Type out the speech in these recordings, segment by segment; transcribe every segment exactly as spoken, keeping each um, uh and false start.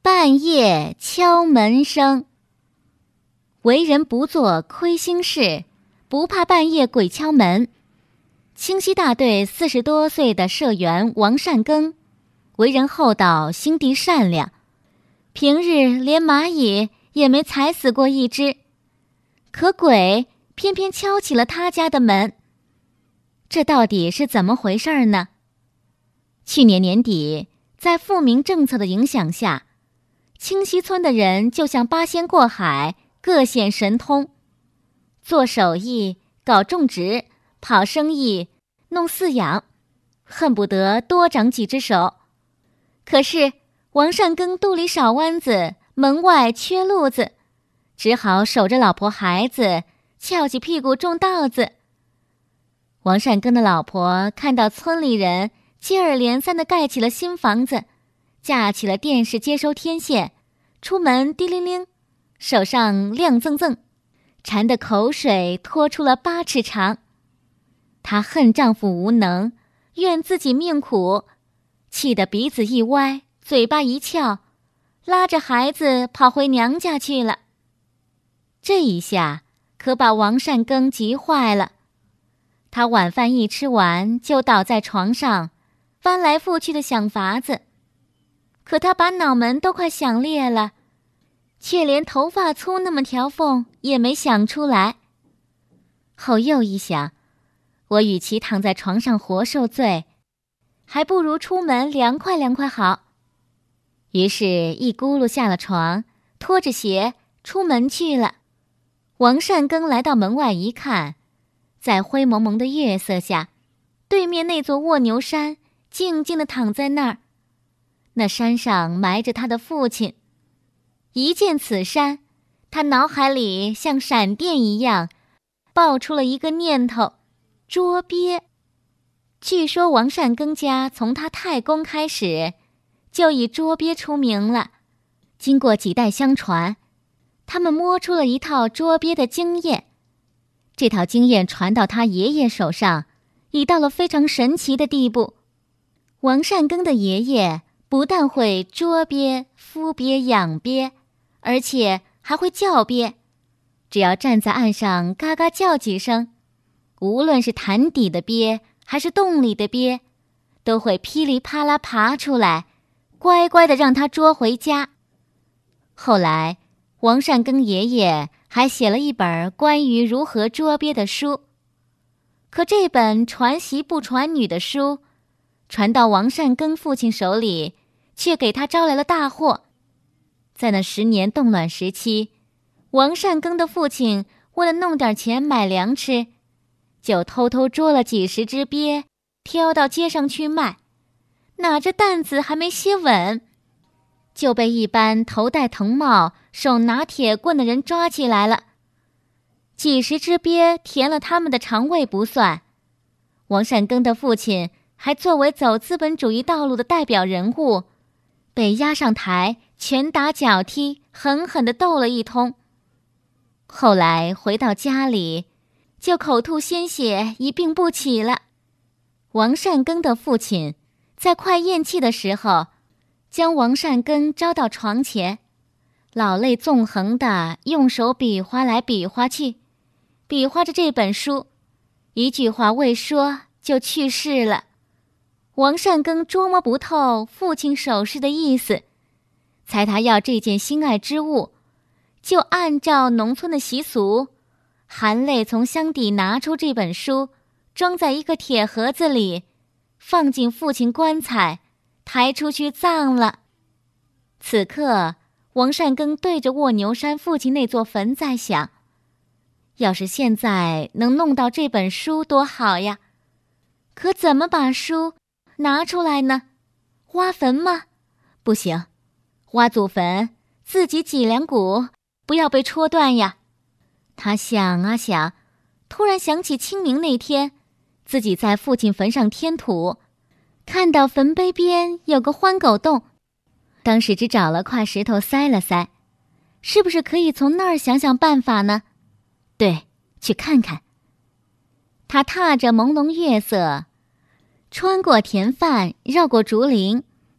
半夜敲门声。为人不做亏心事，不怕半夜鬼敲门。清溪大队四十多岁的社员王善庚，为人厚道，心地善良，平日连蚂蚁也没踩死过一只，可鬼偏偏敲起了他家的门。这到底是怎么回事呢？去年年底，在富民政策的影响下，清溪村的人就像八仙过海，各显神通，做手艺、搞种植、跑生意、弄饲养，恨不得多长几只手。可是王善庚肚里少弯子，门外缺路子，只好守着老婆孩子，翘起屁股种稻子。王善庚的老婆看到村里人接二连三地盖起了新房子，架起了电视接收天线，出门滴铃铃，手上亮锃锃，馋得口水拖出了八尺长。她恨丈夫无能，怨自己命苦，气得鼻子一歪，嘴巴一翘，拉着孩子跑回娘家去了。这一下可把王善庚急坏了，他晚饭一吃完就倒在床上，翻来覆去的想法子。可他把脑门都快想裂了，却连头发粗那么条缝也没想出来。后又一想，我与其躺在床上活受罪，还不如出门凉快凉快好。于是一咕噜下了床，拖着鞋出门去了。王善庚来到门外一看，在灰蒙蒙的月色下，对面那座卧牛山静静地躺在那儿。那山上埋着他的父亲。一见此山，他脑海里像闪电一样爆出了一个念头：捉鳖。据说王善庚家从他太公开始就以捉鳖出名了，经过几代相传，他们摸出了一套捉鳖的经验。这套经验传到他爷爷手上，已到了非常神奇的地步。王善庚的爷爷不但会捉鳖、孵鳖、养鳖，而且还会叫鳖。只要站在岸上嘎嘎叫几声，无论是潭底的鳖还是洞里的鳖，都会噼里啪啦爬出来，乖乖地让他捉回家。后来王善庚爷爷还写了一本关于如何捉鳖的书。可这本传习不传女的书传到王善庚父亲手里，却给他招来了大祸。在那十年动乱时期，王善庚的父亲为了弄点钱买粮吃，就偷偷捉了几十只鳖，挑到街上去卖。哪知担子还没歇稳，就被一班头戴藤帽、手拿铁棍的人抓起来了。几十只鳖填了他们的肠胃不算，王善庚的父亲还作为走资本主义道路的代表人物，被押上台，拳打脚踢，狠狠地斗了一通。后来回到家里，就口吐鲜血，一病不起了。王善庚的父亲在快咽气的时候，将王善庚招到床前，老泪纵横地用手比划来比划去，比划着这本书，一句话未说就去世了。王善庚捉摸不透父亲手势的意思，猜他要这件心爱之物，就按照农村的习俗，含泪从箱底拿出这本书，装在一个铁盒子里，放进父亲棺材，抬出去葬了。此刻王善庚对着卧牛山父亲那座坟在想，要是现在能弄到这本书多好呀！可怎么把书拿出来呢？挖坟吗？不行，挖祖坟自己脊梁骨不要被戳断呀。他想啊想，突然想起清明那天自己在父亲坟上添土，看到坟碑边有个獾狗洞，当时只找了块石头塞了塞，是不是可以从那儿想想办法呢？对，去看看。他踏着朦胧月色，穿过田泛，绕过竹林，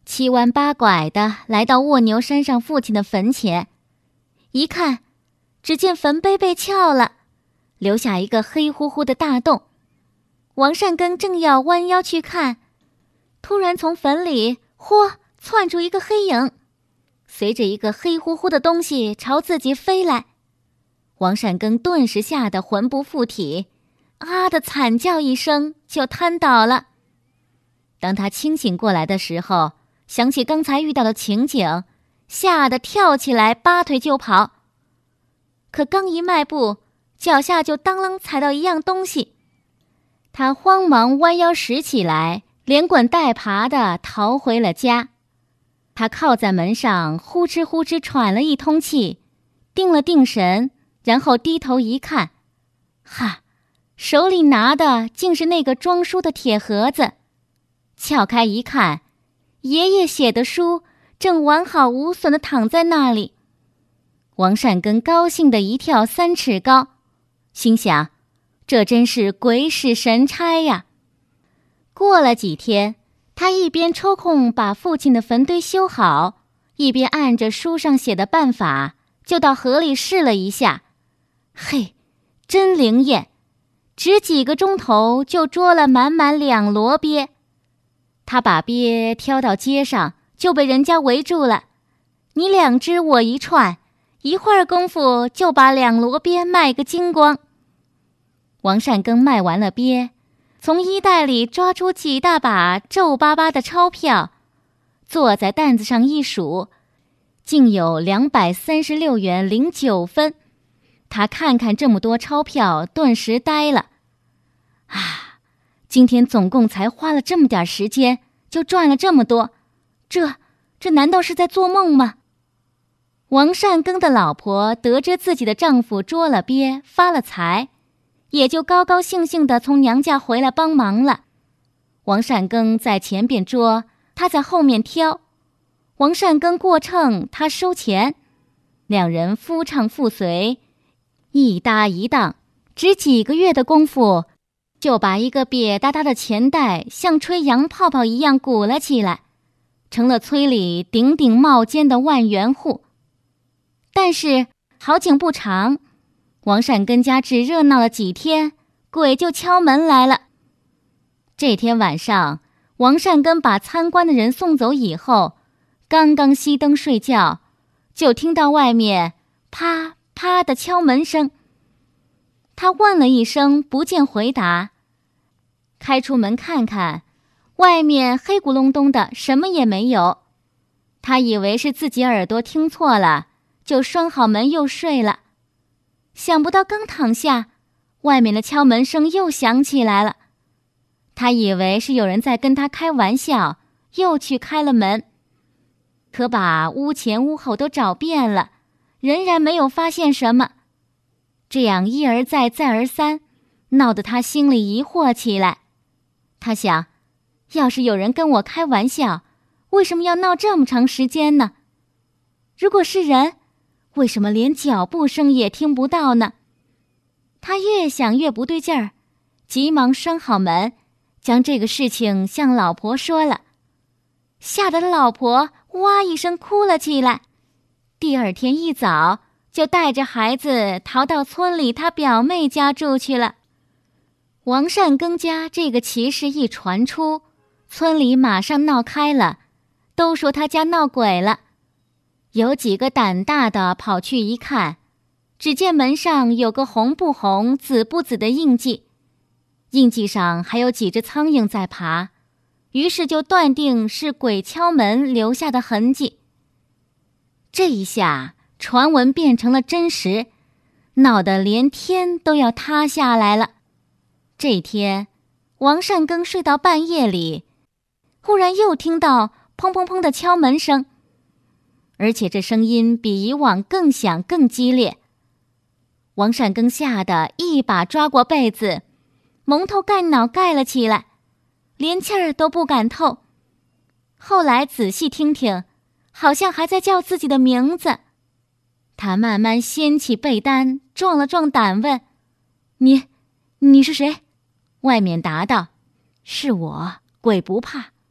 七弯八拐地来到卧牛山上父亲的坟前，一看，只见坟碑被撬了，留下一个黑乎乎的大洞。王善根正要弯腰去看，突然从坟里嚯窜出一个黑影，随着一个黑乎乎的东西朝自己飞来。王善根顿时吓得魂不附体，啊的惨叫一声就瘫倒了。当他清醒过来的时候，想起刚才遇到的情景，吓得跳起来拔腿就跑。可刚一迈步，脚下就当啷踩到一样东西，他慌忙弯腰拾起来，连滚带爬地逃回了家。他靠在门上呼哧呼哧喘了一通气，定了定神，然后低头一看，哈，手里拿的竟是那个装书的铁盒子。撬开一看，爷爷写的书正完好无损地躺在那里。王善根高兴得一跳三尺高，心想，这真是鬼使神差呀。过了几天，他一边抽空把父亲的坟堆修好，一边按着书上写的办法，就到河里试了一下。嘿，真灵验，只几个钟头就捉了满满两箩鳖。他把鳖挑到街上，就被人家围住了。你两只我一串，一会儿功夫就把两箩鳖卖个精光。王善根卖完了鳖，从衣袋里抓出几大把皱巴巴的钞票，坐在担子上一数，竟有两百三十六元零九分。他看看这么多钞票，顿时呆了。啊！今天总共才花了这么点时间，就赚了这么多，这这难道是在做梦吗？王善根的老婆得知自己的丈夫捉了鳖发了财，也就高高兴兴地从娘家回来帮忙了。王善根在前边捉，他在后面挑。王善根过秤，他收钱，两人夫唱妇随，一搭一档，只几个月的功夫，就把一个瘪哒哒的钱袋像吹洋泡泡一样鼓了起来，成了村里顶顶冒尖的万元户。但是好景不长，王善根家只热闹了几天，鬼就敲门来了。这天晚上，王善根把参观的人送走以后，刚刚熄灯睡觉，就听到外面啪啪的敲门声。他问了一声，不见回答，开出门看看，外面黑咕隆咚的，什么也没有。他以为是自己耳朵听错了，就拴好门又睡了。想不到刚躺下，外面的敲门声又响起来了。他以为是有人在跟他开玩笑，又去开了门，可把屋前屋后都找遍了，仍然没有发现什么。这样一而再再而三，闹得他心里疑惑起来。他想，要是有人跟我开玩笑，为什么要闹这么长时间呢？如果是人，为什么连脚步声也听不到呢？他越想越不对劲儿，急忙拴好门，将这个事情向老婆说了。吓得老婆哇一声哭了起来。第二天一早，就带着孩子逃到村里他表妹家住去了。王善根家这个奇事一传出，村里马上闹开了，都说他家闹鬼了。有几个胆大的跑去一看，只见门上有个红不红紫不紫的印记，印记上还有几只苍蝇在爬，于是就断定是鬼敲门留下的痕迹。这一下传闻变成了真实，闹得连天都要塌下来了。这天，王善根睡到半夜里，忽然又听到砰砰砰的敲门声，而且这声音比以往更响更激烈。王善根吓得一把抓过被子，蒙头盖脑盖了起来，连气儿都不敢透。后来仔细听听，好像还在叫自己的名字。他慢慢掀起被单，壮了壮胆问：你你是谁？外面答道：是我，鬼不怕。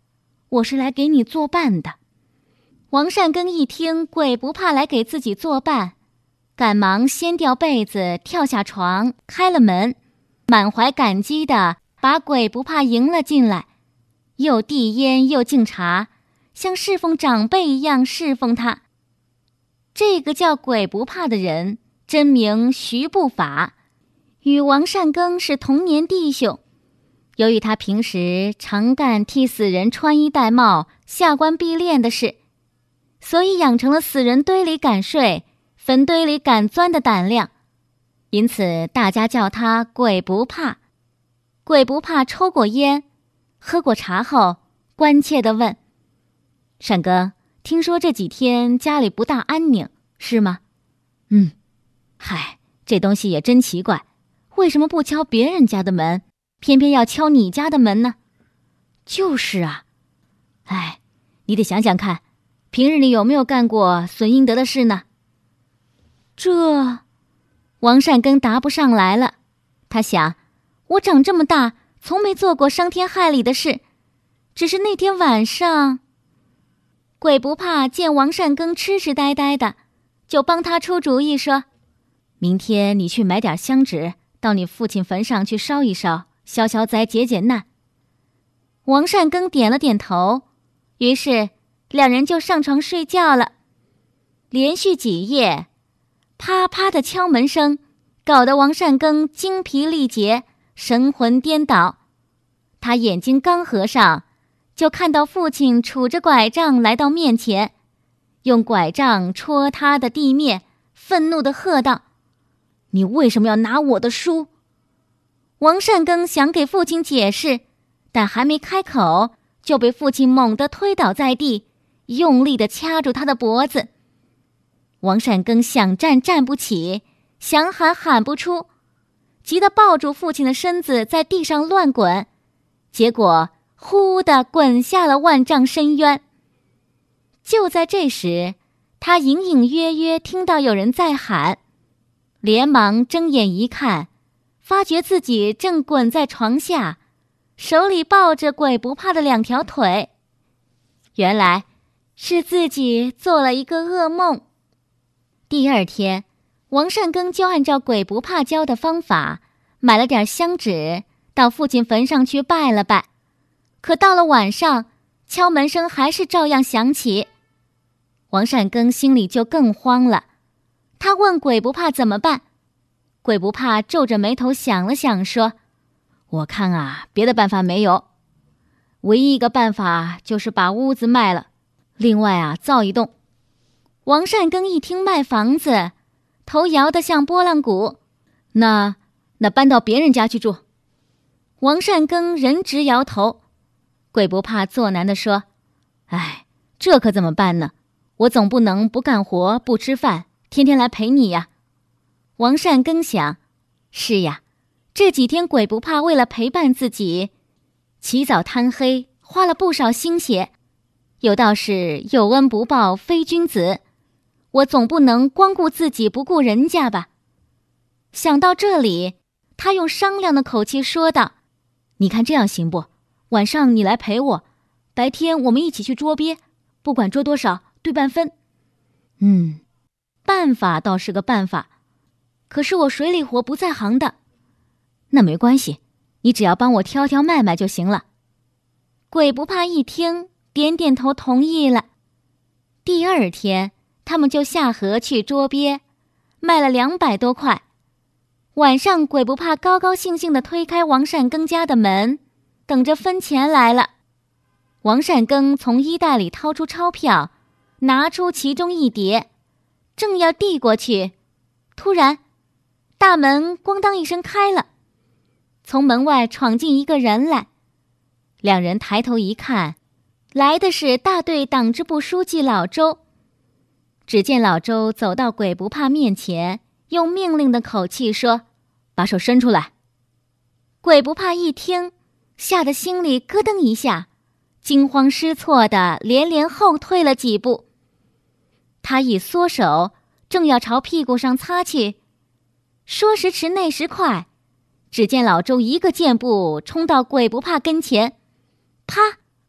我是来给你作伴的。”王善根一听鬼不怕来给自己作伴，赶忙掀掉被子，跳下床，开了门，满怀感激地把鬼不怕迎了进来，又递烟又敬茶，像侍奉长辈一样侍奉他。这个叫鬼不怕的人真名徐不法，与王善根是同年弟兄。由于他平时常干替死人穿衣戴帽、下棺避殓的事，所以养成了死人堆里敢睡、坟堆里敢钻的胆量，因此大家叫他鬼不怕。鬼不怕抽过烟，喝过茶后，关切地问：“善根，听说这几天家里不大安宁，是吗？”“嗯。”“嗨，这东西也真奇怪，为什么不敲别人家的门，偏偏要敲你家的门呢？”“就是啊。”“哎，你得想想看，平日里有没有干过损阴德的事呢？”这王善根答不上来了。他想，我长这么大从没做过伤天害理的事，只是那天晚上……鬼不怕见王善根痴痴呆呆的，就帮他出主意说：“明天你去买点香纸，到你父亲坟上去烧一烧，消消灾，解解难。”王善根点了点头，于是两人就上床睡觉了。连续几夜，啪啪的敲门声搞得王善根精疲力竭，神魂颠倒。他眼睛刚合上，就看到父亲杵着拐杖来到面前，用拐杖戳他的地面，愤怒地喝道：“你为什么要拿我的书？”王善根想给父亲解释，但还没开口，就被父亲猛地推倒在地，用力地掐住他的脖子。王善根想站站不起，想喊喊不出，急得抱住父亲的身子在地上乱滚，结果呼地滚下了万丈深渊。就在这时，他隐隐约约听到有人在喊，连忙睁眼一看，发觉自己正滚在床下，手里抱着鬼不怕的两条腿。原来是自己做了一个噩梦。第二天，王善根就按照鬼不怕教的方法，买了点香纸，到父亲坟上去拜了拜。可到了晚上，敲门声还是照样响起。王善根心里就更慌了，他问鬼不怕怎么办。鬼不怕皱着眉头想了想，说：“我看啊，别的办法没有，唯一一个办法就是把屋子卖了，另外啊，造一栋。”王善根一听卖房子，头摇得像拨浪鼓。那那搬到别人家去住。王善根仍直摇头。鬼不怕作难地说：“哎，这可怎么办呢？我总不能不干活不吃饭，天天来陪你呀。”王善根想，是呀，这几天鬼不怕为了陪伴自己，起早贪黑，花了不少心血。有道是有恩不报非君子，我总不能光顾自己不顾人家吧。想到这里，他用商量的口气说道：“你看这样行不？晚上你来陪我，白天我们一起去捉鳖，不管捉多少，对半分。”嗯，办法倒是个办法，可是我水里活不在行的。那没关系，你只要帮我挑挑卖卖就行了。鬼不怕一听，点点头同意了。第二天，他们就下河去捉鳖，卖了两百多块。晚上，鬼不怕高高兴兴地推开王善根家的门，等着分钱来了。王善根从衣袋里掏出钞票，拿出其中一叠，正要递过去，突然，大门咣当一声开了，从门外闯进一个人来。两人抬头一看，来的是大队党支部书记老周。只见老周走到鬼不怕面前，用命令的口气说：“把手伸出来。”鬼不怕一听，吓得心里咯噔一下，惊慌失措地连连后退了几步。他一缩手，正要朝屁股上擦去，说时迟那时快，只见老周一个箭步冲到鬼不怕跟前，啪，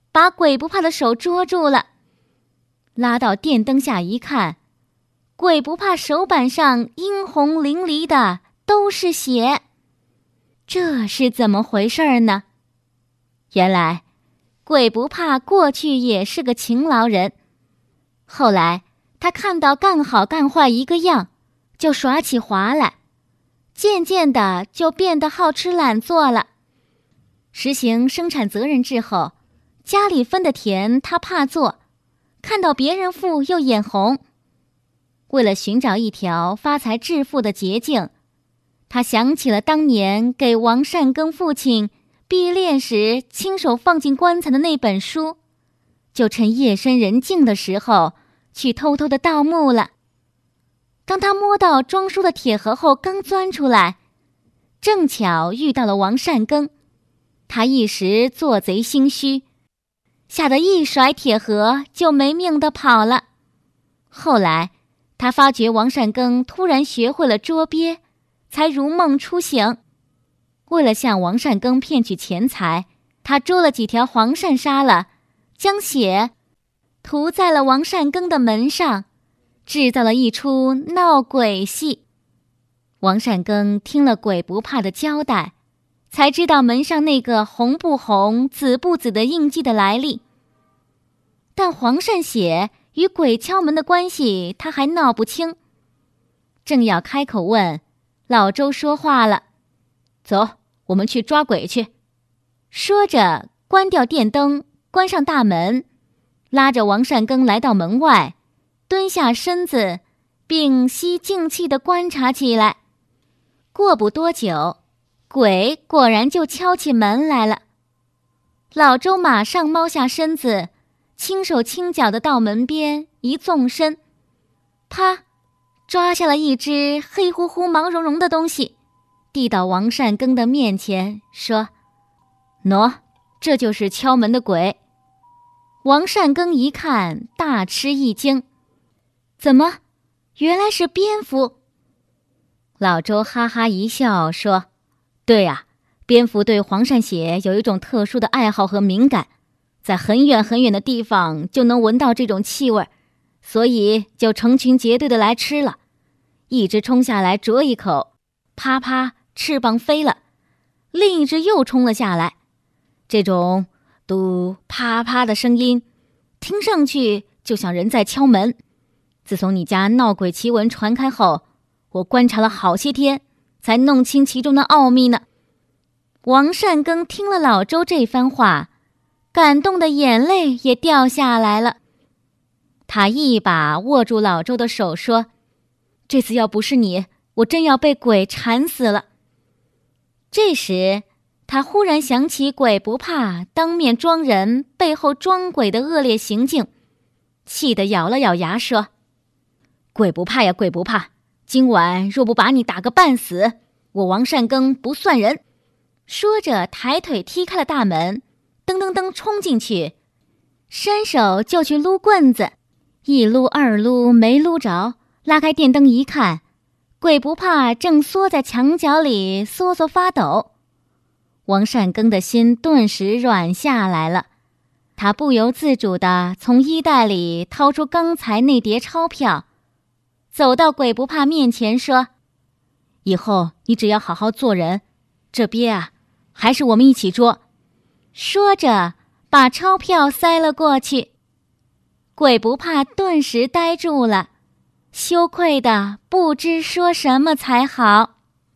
把鬼不怕的手捉住了，拉到电灯下一看，鬼不怕手板上殷红淋漓的都是血。这是怎么回事呢？原来鬼不怕过去也是个勤劳人，后来他看到干好干坏一个样，就耍起滑来，渐渐的就变得好吃懒做了。实行生产责任制后，家里分的田他怕做，看到别人富又眼红。为了寻找一条发财致富的捷径，他想起了当年给王善庚父亲毕殓时亲手放进棺材的那本书，就趁夜深人静的时候去偷偷的盗墓了。当他摸到装书的铁盒后，刚钻出来，正巧遇到了王善庚，他一时做贼心虚，吓得一甩铁盒就没命地跑了。后来他发觉王善庚突然学会了捉鳖，才如梦初醒。为了向王善庚骗取钱财，他捉了几条黄鳝杀了，将血涂在了王善庚的门上，制造了一出闹鬼戏。王善庚听了鬼不怕的交代，才知道门上那个红不红紫不紫的印记的来历。但黄鳝血与鬼敲门的关系他还闹不清，正要开口问，老周说话了：走，我们去抓鬼去。说着关掉电灯，关上大门，拉着王善庚来到门外，蹲下身子，屏息静气地观察起来。过不多久，鬼果然就敲起门来了。老周马上猫下身子，轻手轻脚地到门边一纵身，啪，抓下了一只黑乎乎毛茸茸的东西，递到王善庚的面前，说：喏，这就是敲门的鬼。王善庚一看，大吃一惊，怎么，原来是蝙蝠。老周哈哈一笑说：对呀、啊，蝙蝠对黄鳝血有一种特殊的爱好和敏感，在很远很远的地方就能闻到这种气味，所以就成群结队的来吃了。一只冲下来啄一口，啪啪，翅膀飞了，另一只又冲了下来。这种嘟啪啪的声音听上去就像人在敲门。自从你家闹鬼奇闻传开后，我观察了好些天，才弄清其中的奥秘呢。王善庚听了老周这番话，感动的眼泪也掉下来了。他一把握住老周的手说：这次要不是你，我真要被鬼缠死了。这时他忽然想起鬼不怕当面装人背后装鬼的恶劣行径，气得咬了咬牙说：鬼不怕呀鬼不怕，今晚若不把你打个半死，我王善庚不算人。说着抬腿踢开了大门，噔噔噔冲进去，伸手就去撸棍子，一撸二撸没撸着，拉开电灯一看，鬼不怕正缩在墙角里缩缩发抖。王善庚的心顿时软下来了，他不由自主地从衣袋里掏出刚才那叠钞票，走到鬼不怕面前说：以后你只要好好做人，这鳖啊，还是我们一起捉。说着把钞票塞了过去。鬼不怕顿时呆住了，羞愧的不知说什么才好。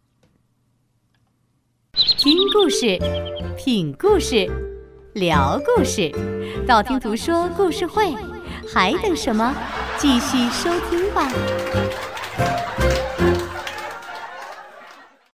听故事，品故事，聊故事，道听途说故事会，还等什么？继续收听吧。